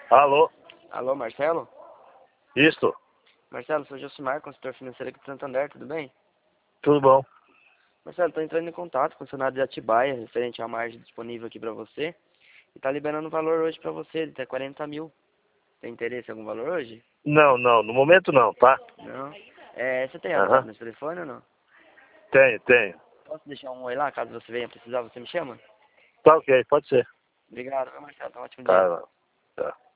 Alô? Alô, Marcelo? Isto? Marcelo, sou o Josimar, consultor financeiro aqui do Santander, tudo bem? Tudo bom? Marcelo, estou entrando em contato com o Senado de Atibaia, referente à margem disponível aqui para você. E tá liberando um valor hoje para você, de até 40 mil. Tem interesse em algum valor hoje? Não, no momento não, tá? Não? Você tem WhatsApp Aham. no seu telefone ou não? Tenho. Posso deixar um oi lá, caso você venha precisar, você me chama? Tá ok, pode ser. Obrigado, Marcelo, tá um ótimo dia. Tá.